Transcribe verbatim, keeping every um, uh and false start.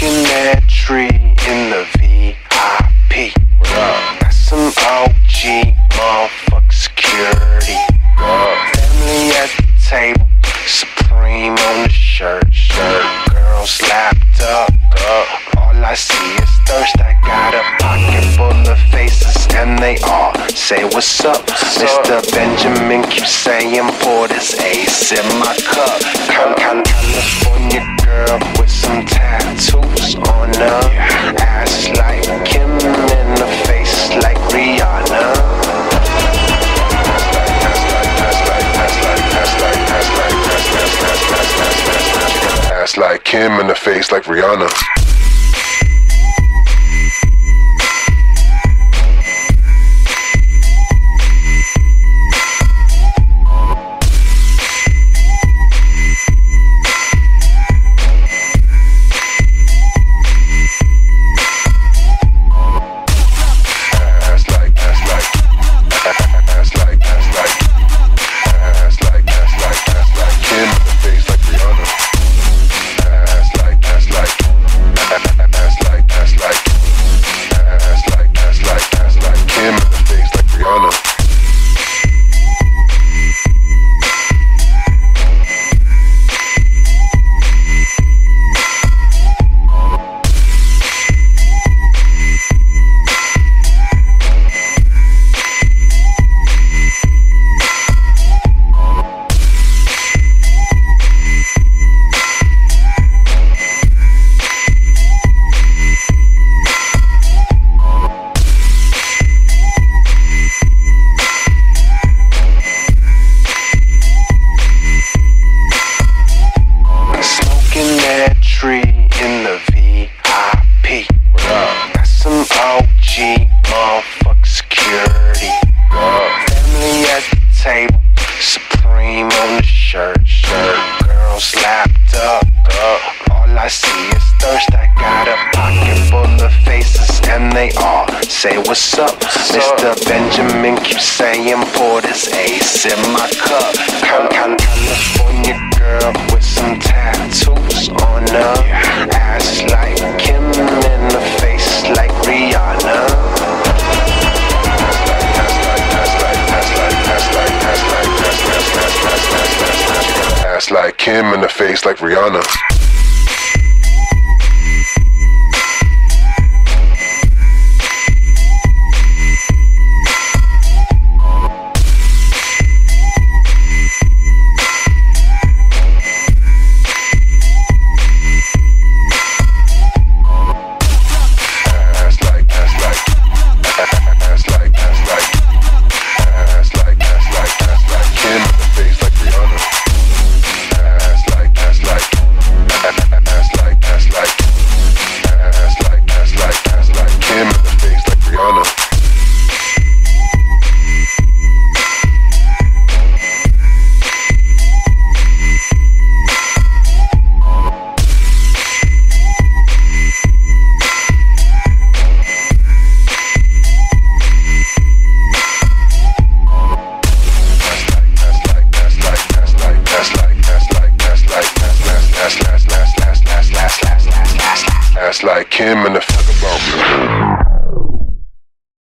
Smoking that tree in the V I P. Got some O G motherfucker security. Family at the table, Supreme on the shirt. Shirt, girls lapped up. All I see is thirst. I got a pocket full of faces, and they all say what's up. Mister Benjamin keeps saying pour this ace in my cup. Come, come, California girl with some tattoos on her ass like Kim, in the face like Rihanna. Ass like Kim in the face like Rihanna. Say what's up, Mister Benjamin keeps saying pour this ace in my cup. Come, come, California girl with some tattoos on her ass like Kim, in the face like Rihanna. Ass like Kim in the face like Rihanna. Like Kim in the